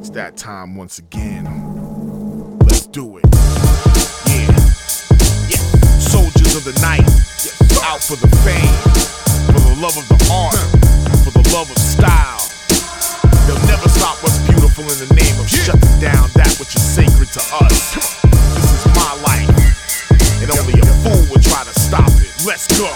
It's that time once again. Let's do it. Yeah. Soldiers of the night, out for the fame, for the love of the art, for the love of style. They'll never stop what's beautiful in the name of shutting down that which is sacred to us. This is my life, and only a fool would try to stop it. Let's go.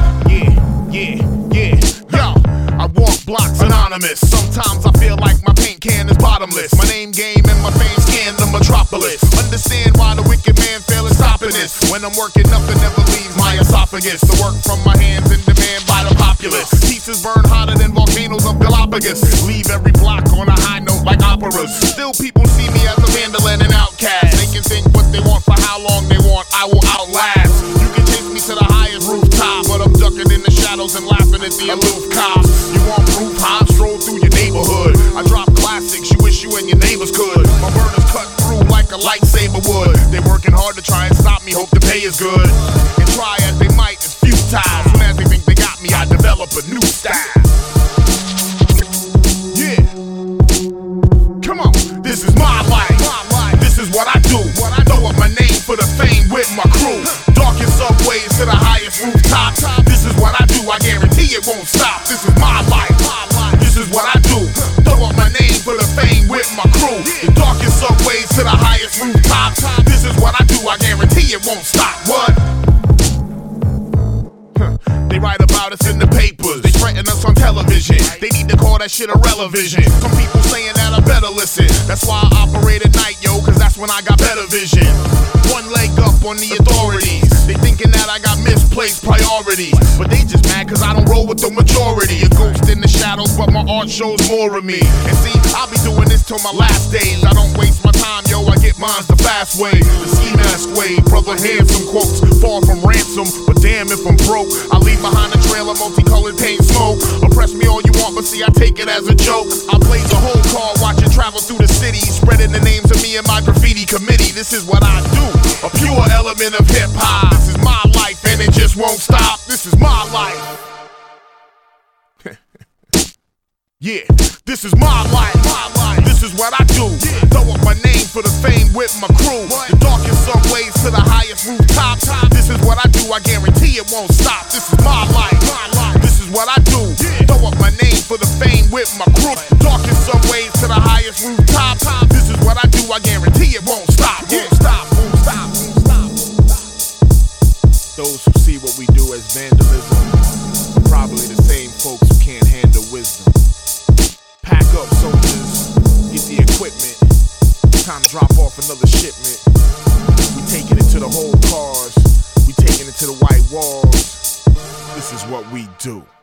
Yo, I walk blocks anonymous. Sometimes I feel like my paint can is bottomless. My name game and my fame scan the metropolis. Understand why the wicked man fail in stopping this. When I'm working, nothing ever leaves my esophagus. The work from my hands in demand by the populace. Pieces burn hotter than volcanoes of Galapagos. Leave every block on a high note like operas. Still people see me as a vandal and an outcast. They can think what they want for how long they want. I will outlast. You can chase me to the highest rooftop, but I'm ducking in the shadows and laughing at the aloof cops. You want proof? I stroll through your neighborhood. I drop classics you wish you and your neighbors could. My burners cut through like a lightsaber would. They working hard to try and stop me, hope the pay is good. And try as they might, it's futile. Soon as they think they got me, I develop a new style. Yeah. Come on, this is my life. This is what I do. Throw up my name for the fame with my crew. Darkest subways to the highest rooftops. This is what I do, I guarantee it won't stop. This is my life. This is what I do. Throw up my name for the fame with my crew. The darkest subways to the highest rooftops. This is what I do, I guarantee it won't stop. What? They write about us in the papers. They threaten us on television. They need to call that shit a relevision. Some people saying that I better listen. That's why I operate at night, yo, cause that's when I got better vision. One leg up on the authorities. They thinking that I got misplaced priorities. But they just mad cause I don't roll with the majority. A ghost in the shadows, but my art shows more of me. And see, I'll be doing this till my last days. I don't waste my time, yo, I get mines the fast way. The ski mask way, brother handsome quotes. Far from ransom, but damn if I'm broke. I leave behind a trail of multicolored paint smoke. Oppress me all you want, but see I take it as a joke. I blaze a whole car, watch it travel through the city, spreading the names of me and my graffiti committee. This is what I do, a pure element of hip hop. This is my life and it just won't stop. This is my life. Yeah, this is my life. This is what I do. Throw up my name for the fame with my crew. The darkest subways to the highest rooftops. This is what I do, I guarantee it won't stop. This is my life. This is what I do. Throw up my name for the fame with my crew. The darkest subways to the highest rooftops. This is what I do, I guarantee it won't stop. Won't stop. Those who see what we do as vandalism are probably the same folks who can't handle wisdom. Pack up, soldiers, get the equipment. Time to drop off another shipment. We taking it to the whole cars. We taking it to the white walls. This is what we do.